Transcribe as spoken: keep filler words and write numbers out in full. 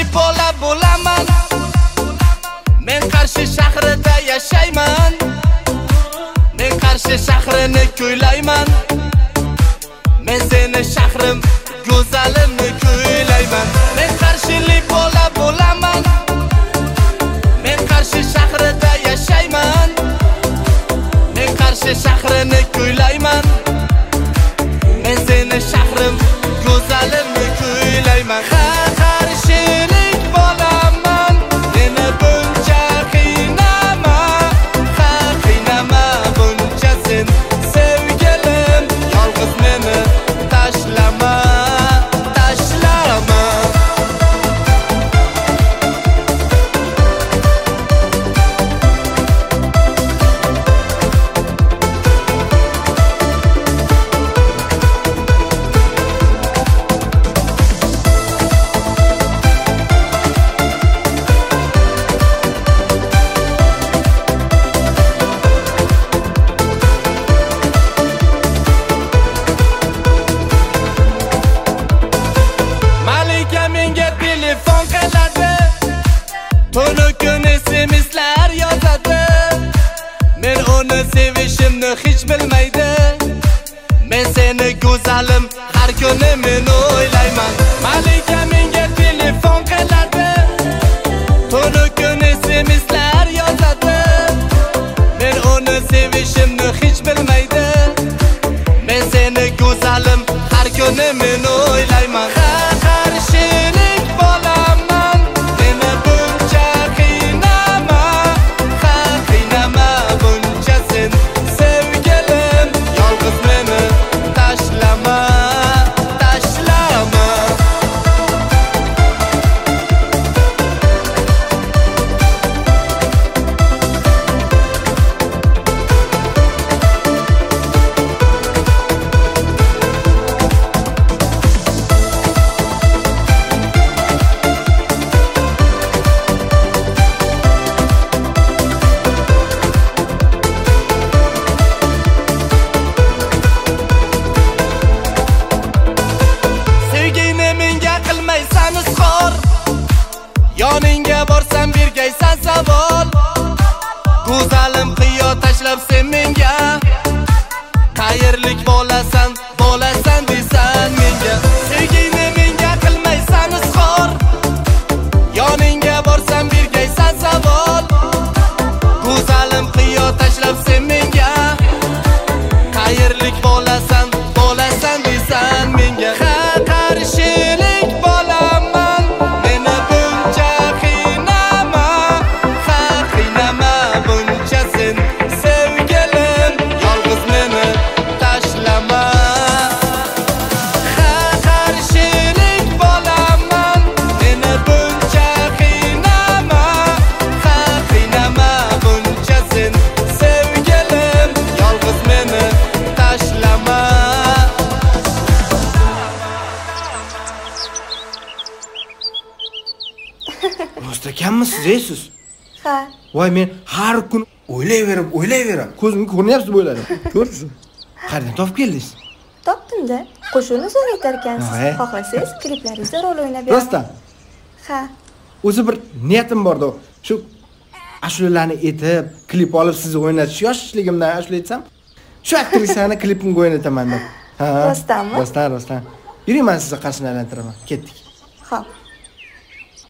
bola bo'laman. Men Qarshi shahrida yashayman. Men Qarshi shahrini kuylayman. Men seni shahrim go'zalimni kuylayman. Men Qarshilik bola bo'laman. Men Qarshi shahrida yashayman. Men Qarshi shahrini kuylayman. Men seni shahrim go'zalimni kuylayman. Ha Qarshilik bo'laman. Meni buncha qiynama. Ha qiynama buncha sen sevgilim. Yolg'iz meni tashlama. Tashlama. Malika menga telefon qiladi. Tunu kuni S M S'lar yozadi. Men uni sevishimni hech bilmaydi. Men seni go'zalim har kuni men o'ylayman. Malika menga telefon qiladi. Tunu kuni S M S'lar yozadi. Men uni sevishimni hech bilmaydi. Men seni go'zalim har kuni men o'ylayman. Ha Qarshilik bo'laman. Meni buncha qiynama. Ha qiynama buncha sen sevgilim. Yolg'iz meni tashlama. Tashlama. Sevgini menga qilmaysan izhor. Yoningga borsam bergaysan savol. Go'zalim qiyo tashlab sen menga. Qayerlik bo'lasan, bo'lasan desan menga. Sevgini menga qilmaysan izhor. Yoningga borsam bergaysan savol. Go'zalim qiyo tashlab sen menga. Qayerlik bo'lasan, bo'lasan desan menga. Ha Qarshilik bo'laman. Meni buncha qiynama. Ha qiynama buncha sen sevgilim. Yolg'iz meni tashlama. Ha Qarshilik bo'laman. Meni buncha qiynama. Ha qiynama buncha sen sevgilim. Yolg'iz meni tashlama. Rostakanmisiz ey siz? Ha. Voy men har kun o'ylayverib, o'ylayverib, ko'zimga ko'rinyapti bo'ladim. Ko'rsiz? Qayerdan topib keldingiz? Topdim-da. Qo'shiqni so'raytar ekansiz. Voy. Xohlasangiz kliplaringizda rol o'ynab beraman. Rostdan. Ha. O'zi bir niyatim bor-da. Shu ashulalarni etib, klip olib sizni o'ynatish yoshligimdan ashula aytsam, shu aktrisani klipimga o'ynataman deb. Ha. Rostdanmi? Rostdan, rostdan. Yuring, men sizni qarshidan aylantiraman. Ketdik. Xo'p.